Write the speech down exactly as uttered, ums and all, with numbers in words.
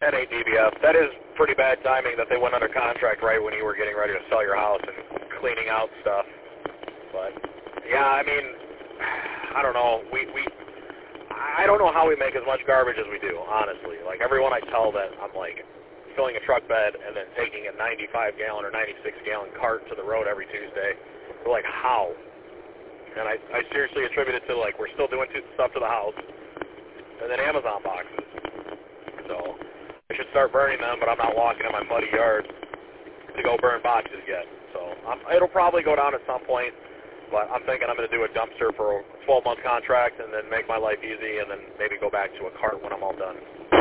That ain't D B F. That is pretty bad timing that they went under contract right when you were getting ready to sell your house and cleaning out stuff. But, yeah, I mean, I don't know. We, we, I don't know how we make as much garbage as we do, honestly. Like, everyone I tell that I'm, like, filling a truck bed and then taking a ninety-five gallon or ninety-six gallon cart to the road every Tuesday, they're like, how? And I, I seriously attribute it to, like, we're still doing stuff to the house and then Amazon boxes. So I should start burning them, but I'm not walking in my muddy yard to go burn boxes yet. So um, it'll probably go down at some point, but I'm thinking I'm going to do a dumpster for a twelve month contract and then make my life easy and then maybe go back to a cart when I'm all done.